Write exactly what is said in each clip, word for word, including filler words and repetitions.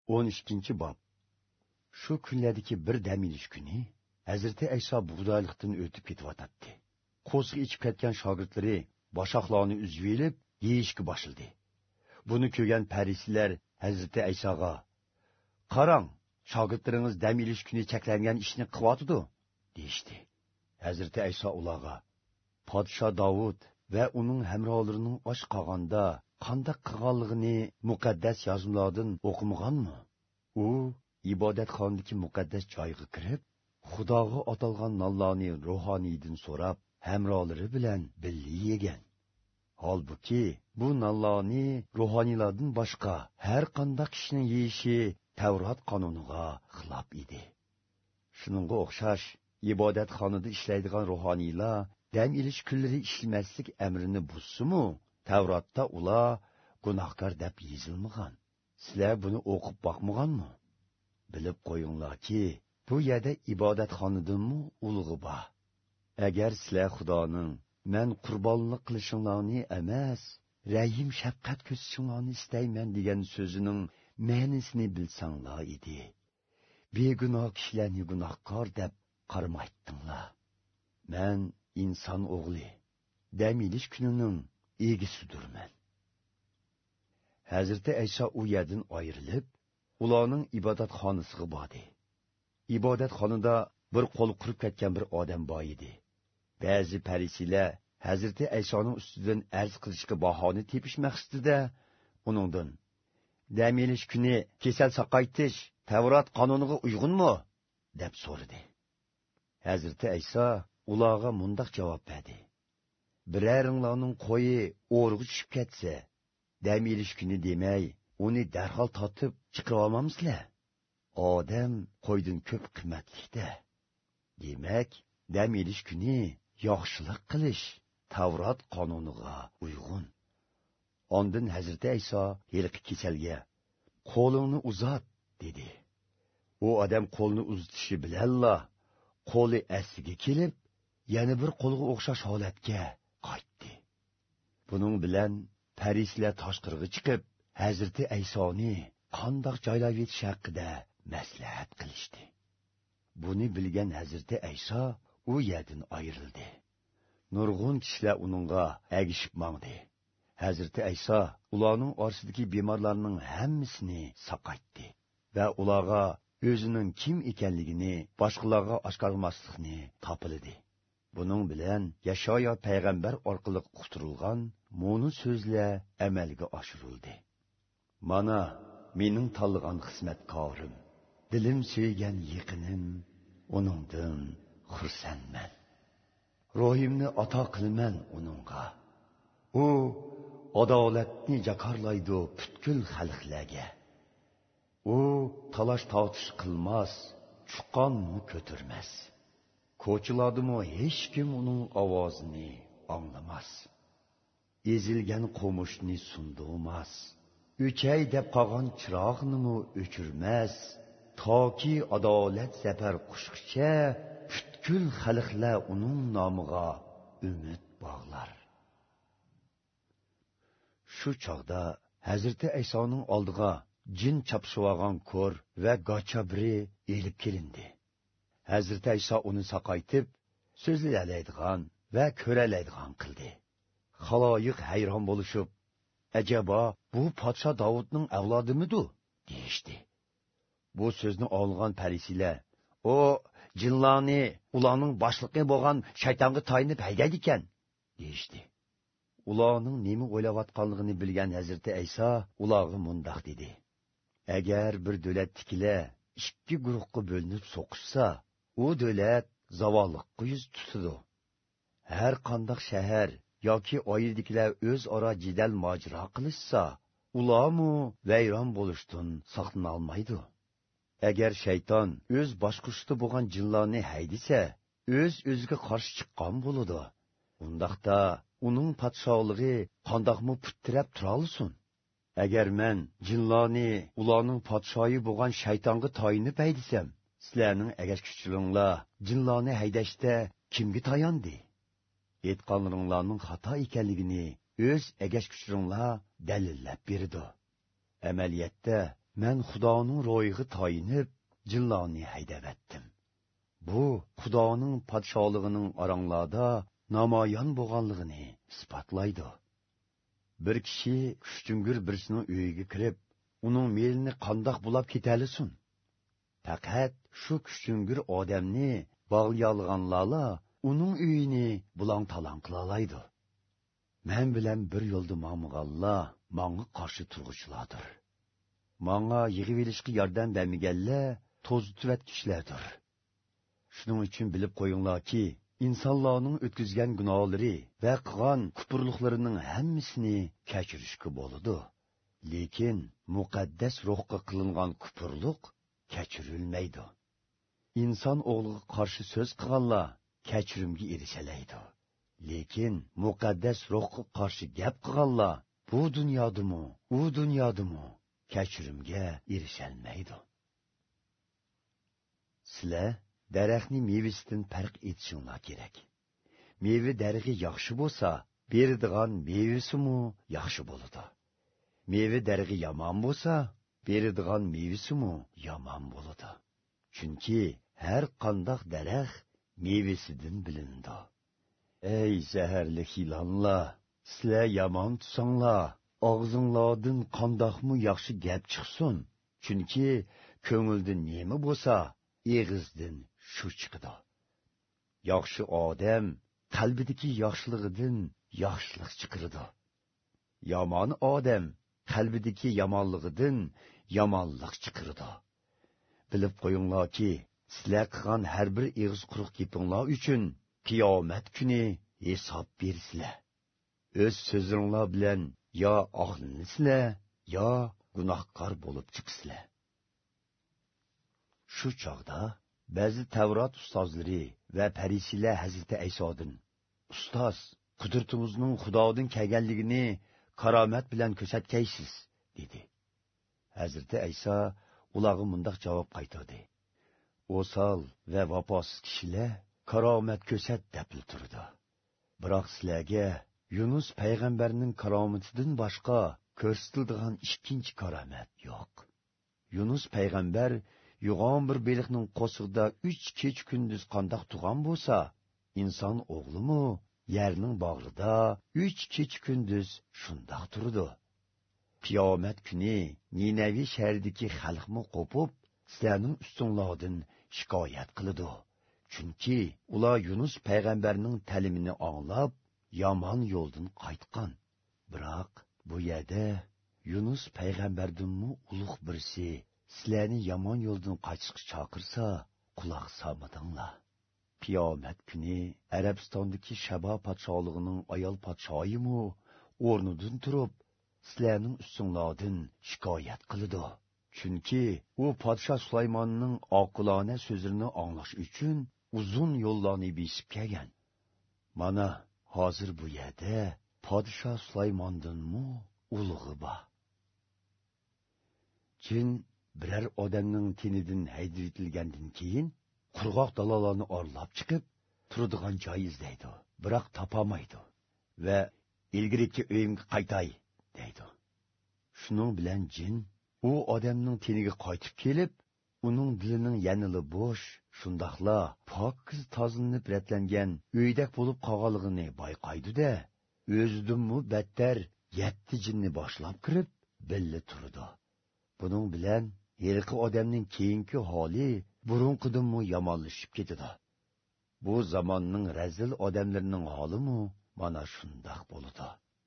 o'n ikkinchi bob. Shu kunlardagi bir dam olish kuni Hazrati Ayso bug'doyliqdan o'tib ketyotdi. Qo'shiq ichib ketgan shogirdlari boshoqlarni uzib elib, yeyishga boshladi. Buni ko'rgan farishtalar Hazrati Aysoga: "Qarang, shogirdlaringiz dam olish kuni cheklangan ishni qilyotdi" deyishdi. Hazrati Ayso ularga: "Podsho Davud va uning hamrohlarining osh qolganda qanday qilganligini muqaddas yozmalardan o'qimaganmi? U ibodatxonadagi muqaddas joyga kirib, Xudoga atalgan nonlarni ruhoniydan so'rab, hamrohlari bilan birga yegan. Holbuki bu nonlarni ruhoniylardan boshqa har qanday kishining yeyishi Tavrat qonuniga xilof edi. Shuningga o'xshash ibodatxonada ishlaydigan ruhoniylar dam olish kunlari ishlamaslik amrini buzsa-mu, Tavratda ular gunohkor deb yozilmagan. Sizlar buni o'qib boqmaganmi? Bilib qo'yinglarki, bu yerda ibodatxonadanmi ulug'i bor. Agar sizlar Xudoning men qurbonlik qilishinglarni emas, rahim shafqat ko'rsatishinglarni istayman degan so'zining ma'nosini bilsanglar edi. Begunoh kishilarni gunohkor deb qaramaydinglar. Men inson o'g'li, dam olish kunining egisidirman. Hazrati Ayso u yerdan ayrilib, ularning ibodatxonasiga bordi. Ibodatxonada bir qo'l qurib ketgan bir odam bor edi. Ba'zi farishtalar Hazrati Aysoning ustidan arz qilishga bahona tepish maqsadida uningdan: "Dam olish kuni kasal saqaytish Tavrat qonuniga uyg'unmi?" deb so'radi. Hazrati Ayso ularga mundaq javob berdi: "Biraringlarning qo'yi o'rg'i tushib ketsa, dam olish kuni demay, uni darhol totib chiqarib olmamsizlar? Odam qo'ydan ko'p qimmatlikda. Demak, dam olish kuni yaxshilik qilish Tavrat qonuniga uyg'un." Ondan Hazrati Ayso yilqi kasalga: "Qo'lingni uzat" dedi. U odam qo'lni uzatishi bilanla qo'li asliga kelib, yana bir qo'lga o'xshash holatga qaytdi. Buning bilan farishtalar tashqariga chiqib, Hazrati Aysoni qandoq joylab yetish haqida maslahat qilishdi. Buni bilgan Hazrati Ayso u yerdan ayrildi. Nurg'un kishilar uningga agishib mangdi. Hazrati Ayso ularning orasidagi bemorlarning hammasini saqaytdi va ularga o'zining kim ekanligini boshqalarga oshkorlamaslikni topildi. Buning bilan Yeshoyo payg'ambar orqali uqtirilgan mo'ni so'zlar amalga oshirildi. "Mana mening tanlagan xizmatkorim, dilim suygan yiqinim, uningdan xursandman. Ruhimni ato qilman uningga. U adolatni jakorlaydi butkul xalqlarga. U talash tortish qilmas, chuqqonni ko'tarmas. Ko'chalardimi hech kim uning ovozini anglamas. Ezilgan qo'mushni sundirmas. O'chay deb qolgan chirog'ni o'chirmas. Toki adolat zafar qushqicha butkul xalqlar uning nomiga umid bog'lar." Shu chog'da Hazrati Aysoning oldiga jin chapshivagan ko'r va gachabri elib kelindi. Hazrati Ayso uni saqaytib, so'zlaydigan va ko'ralaydigan qildi. Xaloyiq hayron bo'lishib, "Ajabo, bu podsho Davudning avlodimidu?" deyishdi. Bu so'zni olgan farishtalar: "O, jinlarni ularning boshlig'i bo'lgan shaytonga tayinib haydaydi ekan" deyishdi. Ularning nima o'ylayotganligini bilgan Hazrati Ayso ularga mundaq dedi: "Agar bir davlatdagilar ikki guruhga bo'linib so'qishsa, u davlat zavollikqa yuz tutadi. Har qanday shahar yoki oildagilar o'zaro jidal mojaro qilishsa, ularmu vayron bo'lishdan saqlana olmaydi. Agar shayton o'z boshqushida bo'lgan jinlarni haydasa, o'z o'ziga qarshi chiqqan bo'ladi. Undaqda uning podshohligi qandoqmi putirab tura olsin? Agar men jinlarni ularning podshoyi bo'lgan shaytonga tayinib haydasam, sizlarning agar kuchliinglar jinlarni haydashda kimga tayandi? Aytganlaringlarning xato ekanligini o'z agash kuchliinglar dalillab berdi. Amaliyotda men Xudoning ro'yiga tayinib, jinlarni haydab etdim. Bu Xudoning podshohligining oranglarda namoyon bo'lganligini isbotlaydi. Bir kishi kuchtungur birisining uyiga kirib, uning melini qandoq bulab ketalisin? Faqat shu kuchtungur odamni bog'layolganlarla uning uyini bulang-talang qilalaydi. Men bilan bir yo'lda mang'anlar menga qarshi turg'uchilardir. Menga yig'ib olishga yordam bermaganlar to'zitib kishilardir. Shuning uchun bilib qo'yinglarki, insonlarning o'tkazgan gunohlari va qilgan kufrliklarining hammasini kechirishga bo'ladi. Lekin muqaddas ruhga qilingan kufrlik kechirilmaydi. İnson o'g'liga qarshi so'z qilganlar kechirimga erishalaydi. Lekin muqaddas ruhga qarshi gap qilganlar bu dunyodimi, u dunyodimi kechirimga erishalmaydi. Sizlar daraxtni mevasidan farq etishinglar kerak. Meva daragi yaxshi bo'lsa, beradigan mevasimi yaxshi bo'ladi. Meva daragi yomon bo'lsa, beradigan mevasimi yomon bo'ladi. Chunki har qandoq daraxt mevasidan bilinadi. Ey zaharli hilonlar, sizlar yomon tutsanglar, og'zinglardan qandoqmi yaxshi gap chiqsin. Chunki ko'ngildan nima bo'lsa, eg'izdan shu chiqadi. Yaxshi odam qalbidagi yaxshiligidan yaxshilik chiqaradi. Yomon odam qalbidagi yomonligidan yomonlik chiqaradi. Bilib qo'yinglarki, sizlar qilgan har bir eg'iz quruq gapinglar uchun qiyomat kuni hisob bersizlar. O'z so'zinglar bilan yo oqlansizlar, yo gunohkor bo'lib chiqsizlar. Shu chog'da ba'zi Tavrat ustozlari va farishiylar Hazrati Aysodan: "Ustoz, qudratimizning Xudodan kelganligini karomat bilan ko'rsatgaysiz", dedi. Hazrati Ayso ularga mundaq javob qaytardi: "O'sal va vafosiz kishilar karomat ko'rsat deb turdi. Biroq sizlarga Yunus payg'ambarning karomatidan boshqa ko'rsatiladigan ikkinchi karomat yo'q. Yunus payg'ambar yo'g'on bir beliqning qo'sig'ida uch kech kunduz qandoq tug'an bo'lsa, inson o'g'limi yerning bog'rida uch kech kunduz shundoq turdi. Qiyomat kuni Ninavi shahridagi xalqmi qo'pib, sizlarning ustinglardan shikoyat qiladi. Chunki ular Yunus payg'ambarning ta'limini anglab, yomon yo'ldan qaytgan. Biroq bu yerda Yunus payg'ambardanmi ulug' birisi sizlarni yomon yo'ldan qaytishga chaqirsa, quloq solmadinglar. Qiyomat kuni Arabistondagi Shaba podshohligining ayol podshoyimi o'rnidan turib, sizlarning ustinglardan shikoyat qiladi. Chunki u podshoh Sulaymonning oqilona so'zlarini anglash uchun uzun yo'llarni besib kelgan. Mana hozir bu yerda podshoh Sulaymondanmi ulug'i bor. Jin biror odamning tenidan haydab etilgandan keyin qurg'oq dalalarni orlab chiqib, turadigan joy izlaydi, biroq topolmaydi va ilgiriki uyimga qaytay deydi. Shuning bilan jin u odamning teniga qaytib kelib, uning dilining yanili bo'sh, shundoqla pokiz tozalanib ratlangan uydak bo'lib qolganligini bayqaydi-da, o'zidanmi battar yetti jinni boshlab kirib, billa turdi. Buning bilan yilqi odamning keyingi holi burunqidanmi yomonlashib ketadi. Bu zamonning razil odamlarining holimi mana shundoq bo'ladi.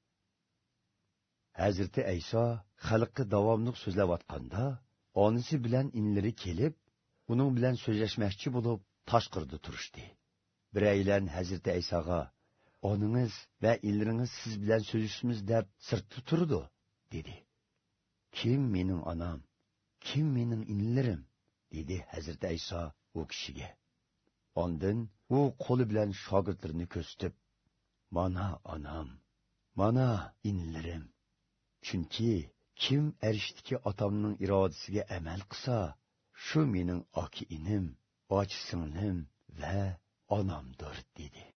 Hazrati Ayso xalqqa davomli so'zlayotganda, onasi bilan inlari kelib, uning bilan so'zlashmoqchi bo'lib, tashqarida turishdi. Biraylan Hazrati Aysoga: "Oningiz va inlaringiz siz bilan so'zlashimiz deb sirtda turdi", dedi. "Kim mening onam? Kim mening inlarim?" dedi Hazrati Ayso u kishiga. Ondan u qo'li bilan shogirdlarini ko'rsatib: "Mana onam, mana inlarim. Chunki kim arishdagi otamning irodasiga amal qilsa, shu mening oki inim, och singlim va onamdir", dedi.